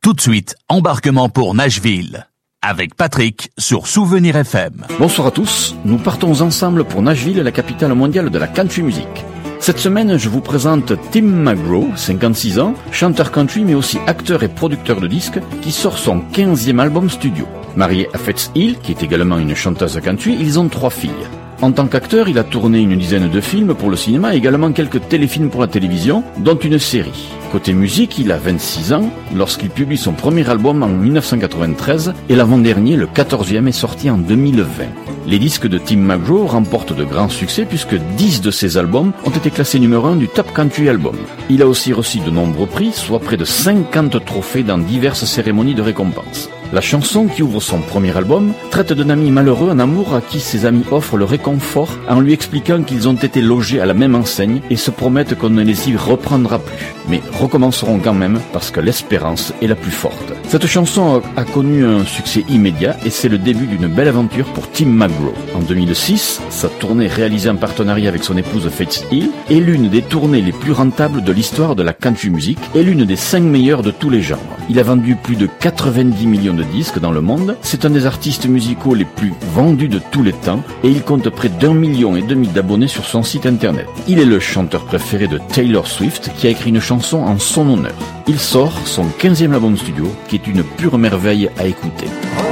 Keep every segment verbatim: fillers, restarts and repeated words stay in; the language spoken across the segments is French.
Tout de suite, embarquement pour Nashville. Avec Patrick sur Souvenir F M. Bonsoir à tous, nous partons ensemble pour Nashville, la capitale mondiale de la country music. Cette semaine, je vous présente Tim McGraw, cinquante-six ans, chanteur country mais aussi acteur et producteur de disques, qui sort son quinzième album studio. Marié à Faith Hill, qui est également une chanteuse country, ils ont trois filles. En tant qu'acteur, il a tourné une dizaine de films pour le cinéma et également quelques téléfilms pour la télévision, dont une série. Côté musique, il a vingt-six ans lorsqu'il publie son premier album en dix-neuf cent quatre-vingt-treize et l'avant-dernier, le quatorzième, est sorti en deux mille vingt. Les disques de Tim McGraw remportent de grands succès puisque dix de ses albums ont été classés numéro un du Top Country Album. Il a aussi reçu de nombreux prix, soit près de cinquante trophées dans diverses cérémonies de récompense. La chanson qui ouvre son premier album traite d'un ami malheureux en amour à qui ses amis offrent le réconfort en lui expliquant qu'ils ont été logés à la même enseigne et se promettent qu'on ne les y reprendra plus. Mais recommenceront quand même parce que l'espérance est la plus forte. Cette chanson a connu un succès immédiat et c'est le début d'une belle aventure pour Tim McGraw. En deux mille six, sa tournée réalisée en partenariat avec son épouse Faith Hill est l'une des tournées les plus rentables de l'histoire de la country music et l'une des cinq meilleures de tous les genres. Il a vendu plus de quatre-vingt-dix millions de disques dans le monde, c'est un des artistes musicaux les plus vendus de tous les temps et il compte près d'un million et demi d'abonnés sur son site internet. Il est le chanteur préféré de Taylor Swift qui a écrit une chanson en son honneur. Il sort son quinzième album studio qui est une pure merveille à écouter.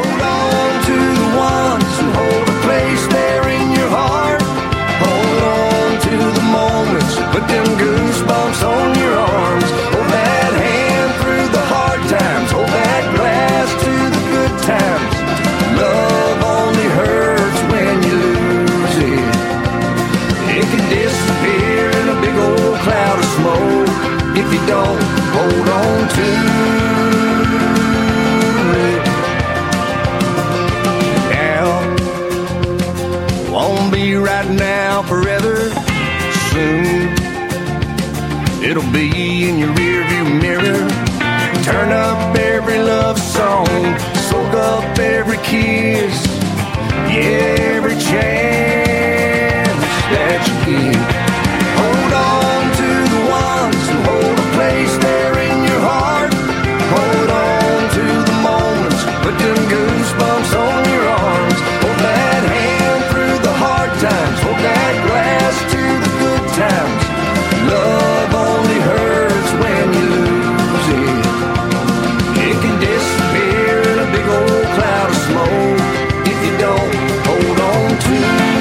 If you don't hold on to it now, won't be right now, forever soon. It'll be in your rearview mirror. Turn up every love song, soak up every kiss, yeah, every chance that you get. Hold on to the ones who hold a place there in your heart. Hold on to the moments, put them goosebumps on your arms. Hold that hand through the hard times, hold that glass to the good times. Love only hurts when you lose it. It can disappear in a big old cloud of smoke if you don't hold on to it.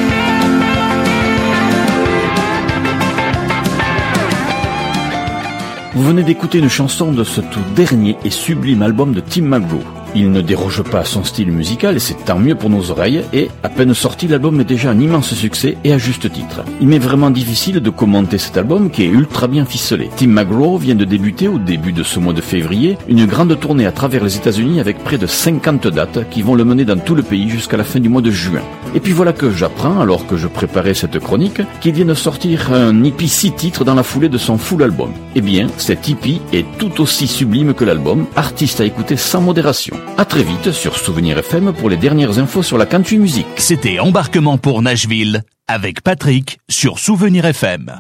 Vous venez d'écouter une chanson de ce tout dernier et sublime album de Tim McGraw. Il ne déroge pas à son style musical et c'est tant mieux pour nos oreilles et, à peine sorti, l'album est déjà un immense succès et à juste titre. Il m'est vraiment difficile de commenter cet album qui est ultra bien ficelé. Tim McGraw vient de débuter au début de ce mois de février une grande tournée à travers les États-Unis avec près de cinquante dates qui vont le mener dans tout le pays jusqu'à la fin du mois de juin. Et puis voilà que j'apprends, alors que je préparais cette chronique, qu'il vient de sortir un E P six titres dans la foulée de son full album. Eh bien, cet E P est tout aussi sublime que l'album, artiste à écouter sans modération. À très vite sur Souvenir F M pour les dernières infos sur la country music. C'était Embarquement pour Nashville avec Patrick sur Souvenir F M.